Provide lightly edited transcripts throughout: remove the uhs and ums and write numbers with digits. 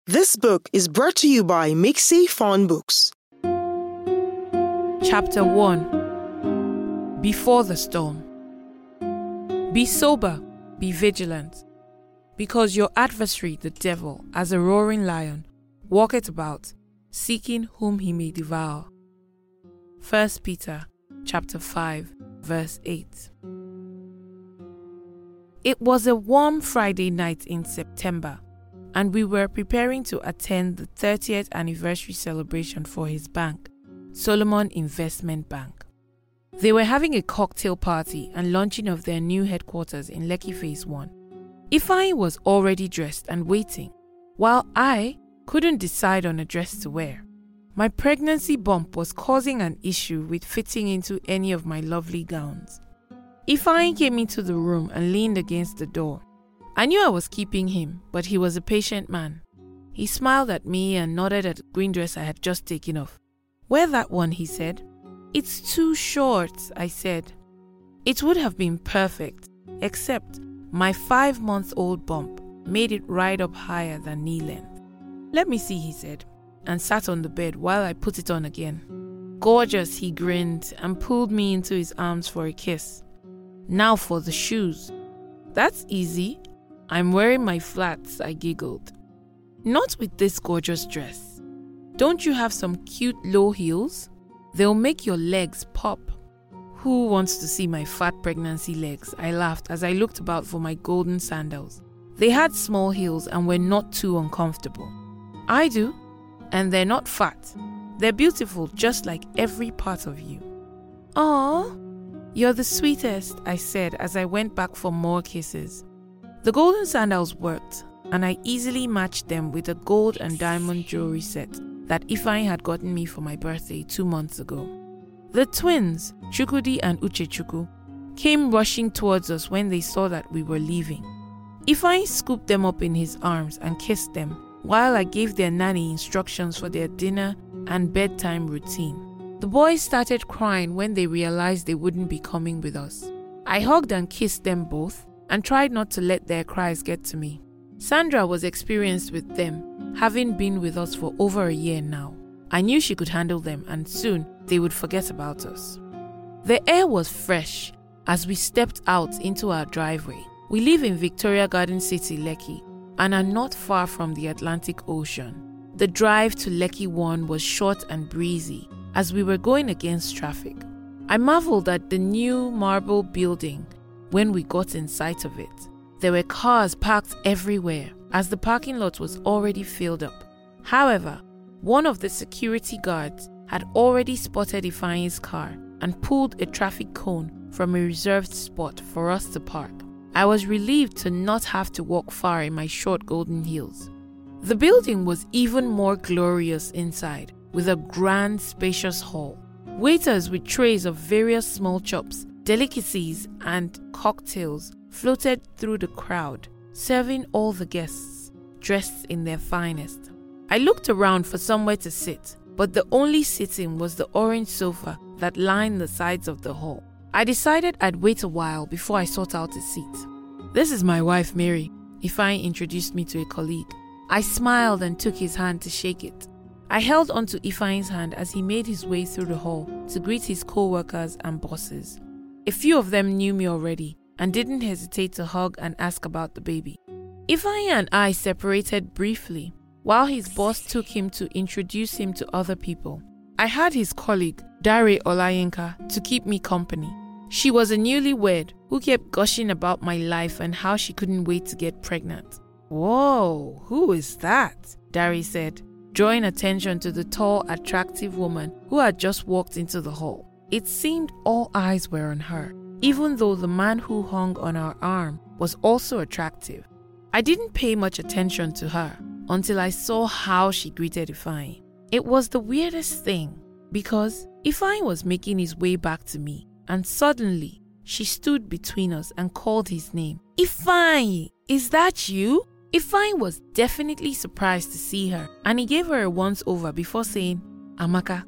This book is brought to you by Mixi Fun Books. Chapter 1. Before the Storm. Be sober, be vigilant, because your adversary the devil, as a roaring lion, walketh about, seeking whom he may devour. 1 Peter chapter 5, verse 8. It was a warm Friday night in September, and we were preparing to attend the 30th anniversary celebration for his bank, Solomon Investment Bank. They were having a cocktail party and launching of their new headquarters in Lekki Phase 1. Ifeanyi was already dressed and waiting, while I couldn't decide on a dress to wear. My pregnancy bump was causing an issue with fitting into any of my lovely gowns. Ifeanyi came into the room and leaned against the door. I knew I was keeping him, but he was a patient man. He smiled at me and nodded at the green dress I had just taken off. "Wear that one," he said. "It's too short," I said. It would have been perfect, except my 5-month-old bump made it right up higher than knee length. "Let me see," he said, and sat on the bed while I put it on again. "Gorgeous," he grinned and pulled me into his arms for a kiss. "Now for the shoes." "That's easy. I'm wearing my flats," I giggled. "Not with this gorgeous dress. Don't you have some cute low heels? They'll make your legs pop." "Who wants to see my fat pregnancy legs?" I laughed as I looked about for my golden sandals. They had small heels and were not too uncomfortable. "I do, and they're not fat. They're beautiful just like every part of you." "Aw, you're the sweetest," I said as I went back for more kisses. The golden sandals worked, and I easily matched them with a gold and diamond jewelry set that Ifeanyi had gotten me for my birthday 2 months ago. The twins, Chukwudi and Uchechukwu, came rushing towards us when they saw that we were leaving. Ifeanyi scooped them up in his arms and kissed them, while I gave their nanny instructions for their dinner and bedtime routine. The boys started crying when they realized they wouldn't be coming with us. I hugged and kissed them both and tried not to let their cries get to me. Sandra was experienced with them, having been with us for over a year now. I knew she could handle them, and soon they would forget about us. The air was fresh as we stepped out into our driveway. We live in Victoria Garden City, Lekki, and are not far from the Atlantic Ocean. The drive to Lekki 1 was short and breezy as we were going against traffic. I marveled at the new marble building when we got in sight of it. There were cars parked everywhere as the parking lot was already filled up. However, one of the security guards had already spotted Ifeanyi's car and pulled a traffic cone from a reserved spot for us to park. I was relieved to not have to walk far in my short golden heels. The building was even more glorious inside, with a grand, spacious hall. Waiters with trays of various small chops, delicacies, and cocktails floated through the crowd, serving all the guests, dressed in their finest. I looked around for somewhere to sit, but the only sitting was the orange sofa that lined the sides of the hall. I decided I'd wait a while before I sought out a seat. "This is my wife, Mary," Ifeanyi introduced me to a colleague. I smiled and took his hand to shake it. I held onto Ifeanyi's hand as he made his way through the hall to greet his co-workers and bosses. A few of them knew me already and didn't hesitate to hug and ask about the baby. Ifeanyi and I separated briefly, while his boss took him to introduce him to other people. I had his colleague, Dare Olayinka, to keep me company. She was a newlywed who kept gushing about my life and how she couldn't wait to get pregnant. "Whoa, who is that?" Dare said, drawing attention to the tall, attractive woman who had just walked into the hall. It seemed all eyes were on her, even though the man who hung on our arm was also attractive. I didn't pay much attention to her until I saw how she greeted Ifeanyi. It was the weirdest thing, because Ifeanyi was making his way back to me, and suddenly she stood between us and called his name. "Ifeanyi, is that you?" Ifeanyi was definitely surprised to see her, and he gave her a once-over before saying, "Amaka,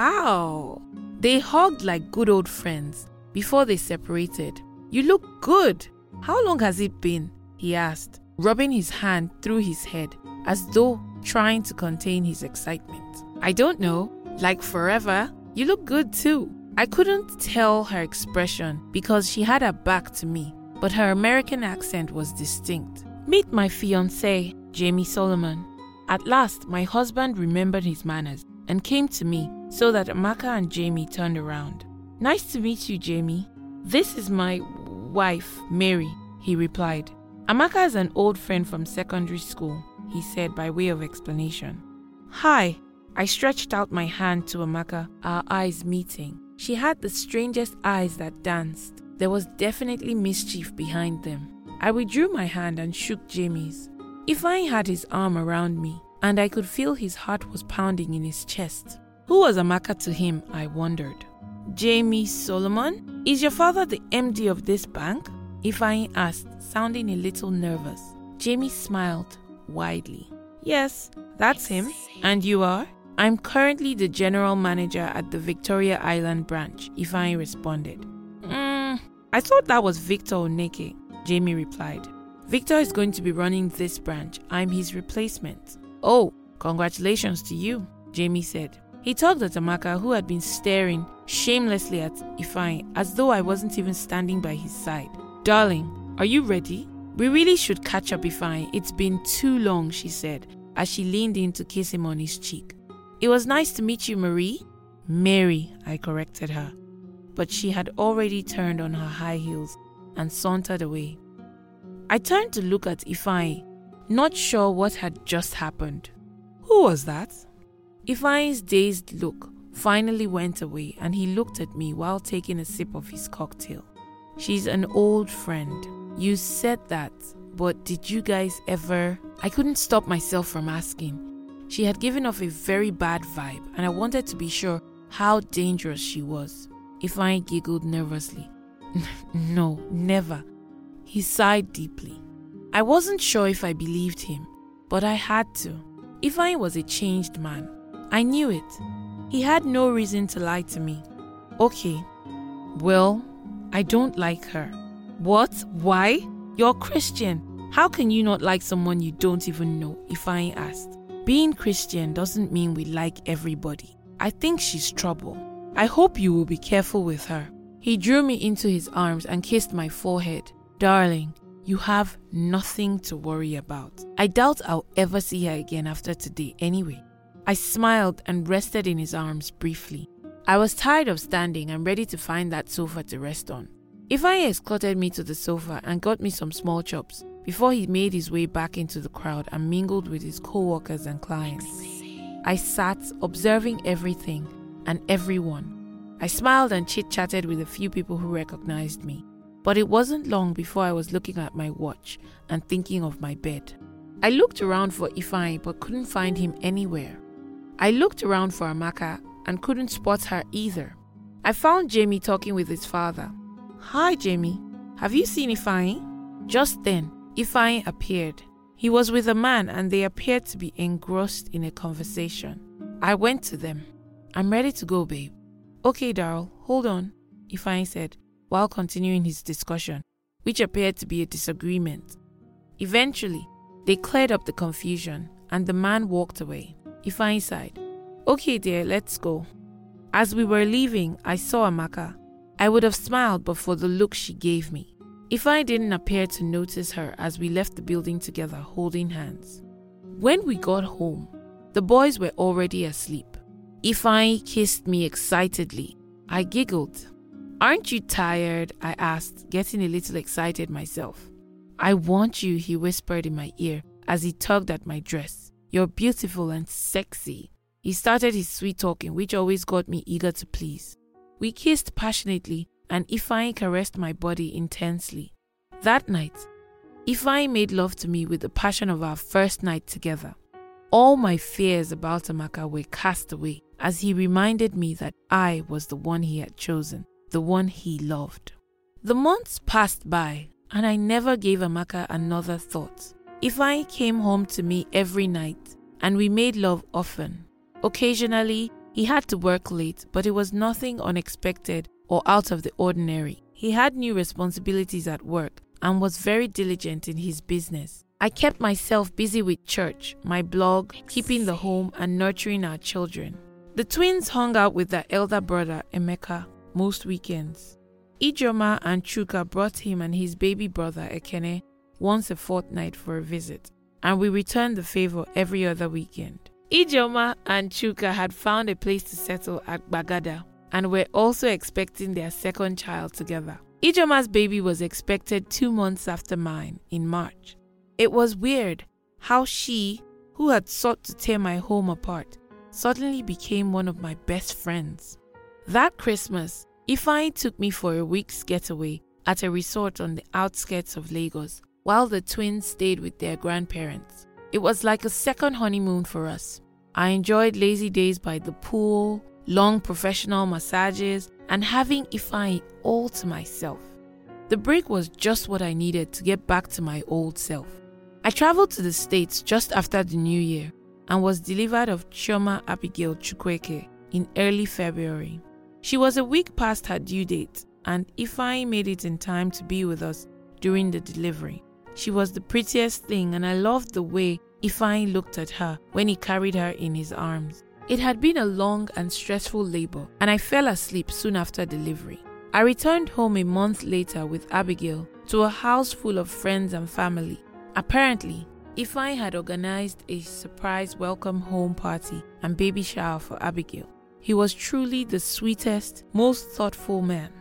wow." They hugged like good old friends before they separated. "You look good. How long has it been?" he asked, rubbing his hand through his head as though trying to contain his excitement. I don't know, like forever. You look good too. I couldn't tell her expression because she had her back to me, but her American accent was distinct. Meet my fiancé, Jamie Solomon. At last, my husband remembered his manners and came to me so that Amaka and Jamie turned around. Nice to meet you, Jamie. This is my wife, Mary, he replied. Amaka is an old friend from secondary school, he said by way of explanation. Hi. I stretched out my hand to Amaka, our eyes meeting. She had the strangest eyes that danced. There was definitely mischief behind them. I withdrew my hand and shook Jamie's. Ifeanyi had his arm around me, and I could feel his heart was pounding in his chest. Who was Amaka to him, I wondered. Jamie Solomon? Is your father the MD of this bank? Ifeanyi asked, sounding a little nervous. Jamie smiled widely. Yes, that's him. And you are? I'm currently the general manager at the Victoria Island branch, Ifeanyi responded. I thought that was Victor Oneke, Jamie replied. Victor is going to be running this branch. I'm his replacement. Oh, congratulations to you, Jamie said. He tugged at Amaka, who had been staring shamelessly at Ifeanyi as though I wasn't even standing by his side. Darling, are you ready? We really should catch up, Ifeanyi. It's been too long, she said, as she leaned in to kiss him on his cheek. It was nice to meet you, Marie. Mary, I corrected her. But she had already turned on her high heels and sauntered away. I turned to look at Ifeanyi, not sure what had just happened. Who was that? Ifeanyi's dazed look finally went away and he looked at me while taking a sip of his cocktail. She's an old friend. You said that, but did you guys ever... I couldn't stop myself from asking. She had given off a very bad vibe and I wanted to be sure how dangerous she was. Ifeanyi giggled nervously. No, never. He sighed deeply. I wasn't sure if I believed him, but I had to. Ifeanyi was a changed man. I knew it. He had no reason to lie to me. Okay. Well, I don't like her. What? Why? You're Christian. How can you not like someone you don't even know? Ifeanyi asked. Being Christian doesn't mean we like everybody. I think she's trouble. I hope you will be careful with her. He drew me into his arms and kissed my forehead. Darling, you have nothing to worry about. I doubt I'll ever see her again after today anyway. I smiled and rested in his arms briefly. I was tired of standing and ready to find that sofa to rest on. Ifeanyi escorted me to the sofa and got me some small chops before he made his way back into the crowd and mingled with his co-workers and clients. I sat observing everything and everyone. I smiled and chit-chatted with a few people who recognized me. But it wasn't long before I was looking at my watch and thinking of my bed. I looked around for Ifeanyi but couldn't find him anywhere. I looked around for Amaka and couldn't spot her either. I found Jamie talking with his father. Hi, Jamie. Have you seen Ifeanyi? Just then, Ifeanyi appeared. He was with a man and they appeared to be engrossed in a conversation. I went to them. I'm ready to go, babe. Okay, Darryl, hold on, Ifeanyi said, while continuing his discussion, which appeared to be a disagreement. Eventually, they cleared up the confusion and the man walked away. Ifeanyi sighed. Okay, dear, let's go. As we were leaving, I saw Amaka. I would have smiled but for the look she gave me. Ifeanyi didn't appear to notice her as we left the building together holding hands. When we got home, the boys were already asleep. Ifeanyi kissed me excitedly. I giggled. Aren't you tired? I asked, getting a little excited myself. I want you, he whispered in my ear as he tugged at my dress. You're beautiful and sexy. He started his sweet talking, which always got me eager to please. We kissed passionately and Ifeanyi caressed my body intensely. That night, Ifeanyi made love to me with the passion of our first night together. All my fears about Amaka were cast away as he reminded me that I was the one he had chosen, the one he loved. The months passed by and I never gave Amaka another thought. Ifeanyi came home to me every night and we made love often. Occasionally, he had to work late, but it was nothing unexpected or out of the ordinary. He had new responsibilities at work and was very diligent in his business. I kept myself busy with church, my blog, keeping the home, and nurturing our children. The twins hung out with their elder brother, Emeka, most weekends. Ijoma and Chuka brought him and his baby brother, Ekene, once a fortnight for a visit, and we returned the favor every other weekend. Ijoma and Chuka had found a place to settle at Bagada and were also expecting their second child together. Ijoma's baby was expected 2 months after mine, in March. It was weird how she, who had sought to tear my home apart, suddenly became one of my best friends. That Christmas, Ifeanyi took me for a week's getaway at a resort on the outskirts of Lagos, while the twins stayed with their grandparents. It was like a second honeymoon for us. I enjoyed lazy days by the pool, long professional massages, and having Ifeanyi all to myself. The break was just what I needed to get back to my old self. I traveled to the States just after the New Year and was delivered of Chioma Abigail Chukwueke in early February. She was a week past her due date, and Ifeanyi made it in time to be with us during the delivery. She was the prettiest thing, and I loved the way Ifeanyi looked at her when he carried her in his arms. It had been a long and stressful labor, and I fell asleep soon after delivery. I returned home a month later with Abigail to a house full of friends and family. Apparently, Ifeanyi had organized a surprise welcome home party and baby shower for Abigail. He was truly the sweetest, most thoughtful man.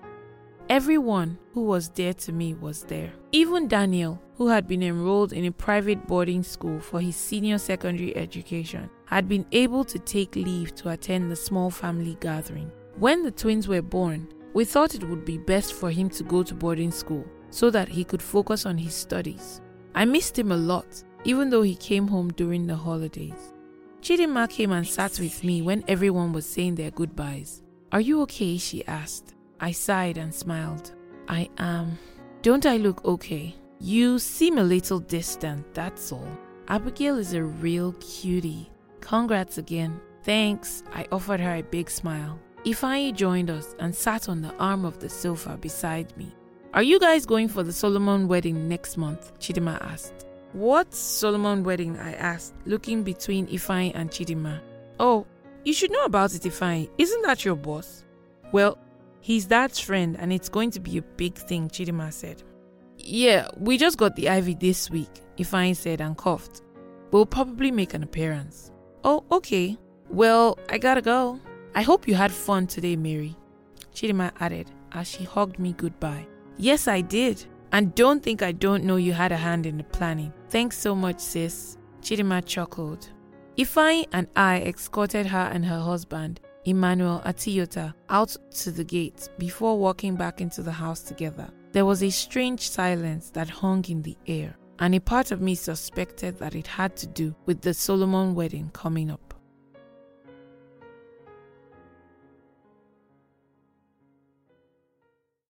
Everyone who was dear to me was there. Even Daniel, who had been enrolled in a private boarding school for his senior secondary education, had been able to take leave to attend the small family gathering. When the twins were born, we thought it would be best for him to go to boarding school so that he could focus on his studies. I missed him a lot, even though he came home during the holidays. Chidinma came and sat with me when everyone was saying their goodbyes. "Are you okay?" she asked. I sighed and smiled. "I am. Don't I look okay?" "You seem a little distant, that's all." "Abigail is a real cutie. Congrats again." "Thanks," I offered her a big smile. Ifeanyi joined us and sat on the arm of the sofa beside me. "Are you guys going for the Solomon wedding next month?" Chidinma asked. "What Solomon wedding?" I asked, looking between Ifeanyi and Chidinma. "Oh, you should know about it, Ifeanyi. Isn't that your boss?" "Well, he's Dad's friend and it's going to be a big thing," Chidinma said. "Yeah, we just got the ivy this week," Ifeanyi said and coughed. "We'll probably make an appearance." "Oh, okay. Well, I gotta go. I hope you had fun today, Mary," Chidinma added as she hugged me goodbye. "Yes, I did. And don't think I don't know you had a hand in the planning. Thanks so much, sis," Chidinma chuckled. Ifeanyi and I escorted her and her husband, Emmanuel Atiyota, out to the gate before walking back into the house together. There was a strange silence that hung in the air, and a part of me suspected that it had to do with the Solomon wedding coming up.